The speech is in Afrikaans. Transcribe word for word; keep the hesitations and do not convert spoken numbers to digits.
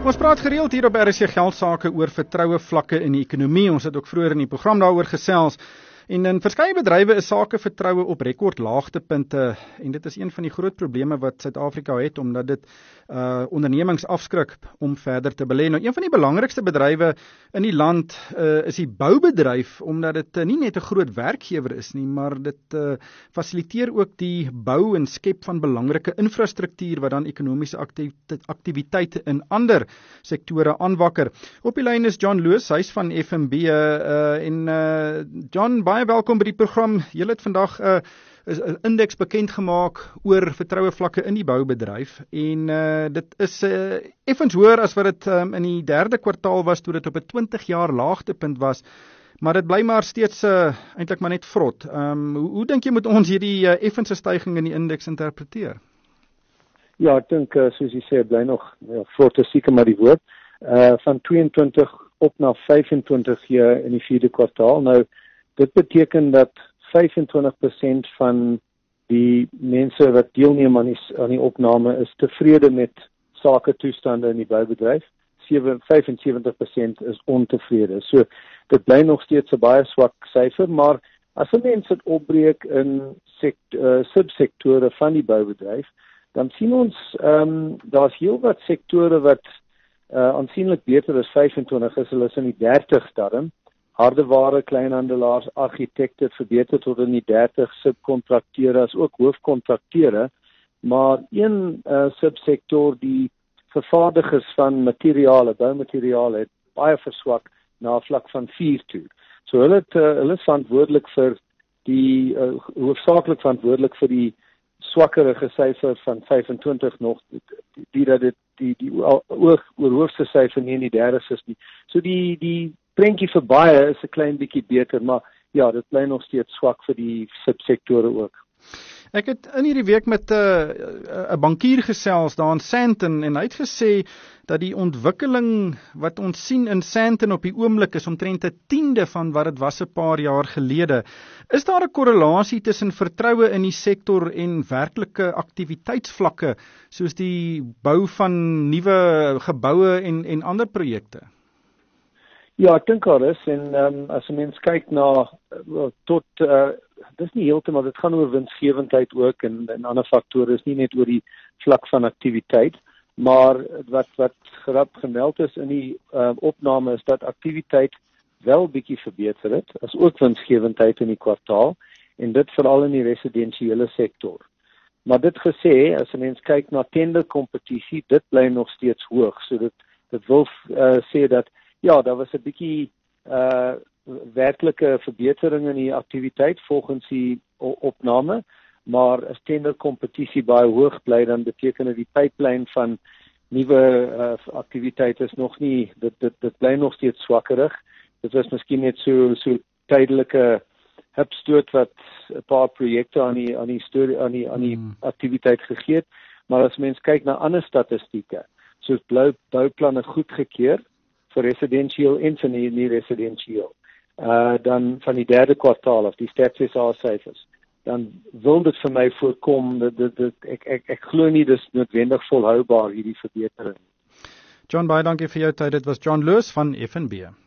Ons praat gereeld hier op R S C Geldsaake oor vertroue vlakke in die ekonomie. Ons het ook vroeër in die program daaroor gesels. En in verskeie bedrywe is sake vertroue op rekord laagtepunte en dit is een van die groot probleme wat Suid-Afrika het, omdat dit uh, ondernemings afskrik om verder te belê. Nou, een van die belangrikste bedrywe in die land uh, is die boubedryf, omdat dit uh, nie net 'n groot werkgewer is nie, maar dit uh, fasiliteer ook die bou en skep van belangrike infrastruktuur wat dan ekonomiese aktiwiteite in ander sektore aanwakker. Op die lyn is John Loos, hy's van F N B uh, en uh, John, baie welkom by die program. Julle het vandag 'n uh, indeks bekend gemaak oor vertroue vlakke in die boubedryf en uh, dit is uh, effens hoër as wat dit um, in die derde kwartaal was toe dit op 'n twintig jaar laagtepunt was, maar dit bly maar steeds uh, eintlik maar net vrot. Um, hoe, hoe dink jy moet ons hierdie uh, effense stygings in die indeks interpreteer? Ja, ek dink uh, soos jy sê, bly nog ja, vrot is seker maar die woord. Uh, van tweeëntwintig op na vyfentwintig hier in die vierde kwartaal. Nou dit beteken dat vyfentwintig persent van die mense wat deelneem aan die, aan die opname is tevrede met sake toestande in die boubedryf. vyfensewentig persent is ontevrede. So dit bly nog steeds 'n baie swak syfer, maar as 'n mens dit opbreek in sekt, uh, subsektore van die boubedryf, dan sien ons um, daar's heelwat sektore wat uh, aansienlik beter as vyfentwintig is. Hulle is in die dertig darm. Hardeware, kleinhandelaars, argitekte verbeter tot in die dertig, subkontrakteure as ook hoofkontrakteure, maar een uh, subsektor, die vervaardigers van materiale, boumateriale, het baie verswak na 'n vlak van vier toe. So hulle het, uh, hulle is verantwoordelik vir die, uh, hoofsaaklik verantwoordelik vir die swakkerige syfer van vyfentwintig nog, die dat dit die, die, die oor, oorhoofse syfer nie in die derdes is nie. So die, die prentjie vir baie is 'n klein bietjie beter, maar ja, dit bly nog steeds swak vir die subsektore ook. Ek het in hierdie week met 'n uh, 'n bankier gesels daar in Sandton en hy het gesê dat die ontwikkeling wat ons sien in Sandton op die oomblik is omtrent 'n tiende van wat dit was 'n paar jaar gelede. Is daar 'n korrelasie tussen vertroue in die sektor en werklike aktiwiteitsvlakke soos die bou van nuwe geboue en en ander projekte? Ja, ek dink daar is, en um, as 'n mens kyk na uh, tot, uh, dis nie heeltemal, dit gaan oor winsgewendheid ook, en, en ander faktore, is nie net oor die vlak van aktiwiteit, maar wat wat gerap gemeld is in die uh, opname is dat aktiwiteit wel bietjie verbeter het, as ook winsgewendheid in die kwartaal, en dit veral in die residensiële sektor. Maar dit gesê, as 'n mens kyk na tenderkompetisie, dit bly nog steeds hoog, so dit, dit wil uh, sê dat ja, daar was 'n bietjie uh werklike verbetering in die aktiwiteit volgens die opname, maar as tenderkompetisie baie hoog bly, dan beteken dit die pipeline van nuwe uh, aktiwiteite is nog nie, dit dit dit bly nog steeds swakkerig. Dit was miskien net so so tydelike hupstoot wat 'n paar projekte aan die aan die storie aan die aan die hmm. aktiwiteit gegee het, maar as mens kyk na ander statistieke, soos blou bouplanne goedgekeur vir residensieel en vir nie, nie residensieel. Uh, dan van die derde kwartaal of die Stats S A syfers, dan wil dit vir my voorkom, dat, dat, dat, ek, ek, ek glo nie dis noodwendig volhoubaar hierdie verbetering. John, baie dankie vir jou tyd. Dit was John Loos van F N B.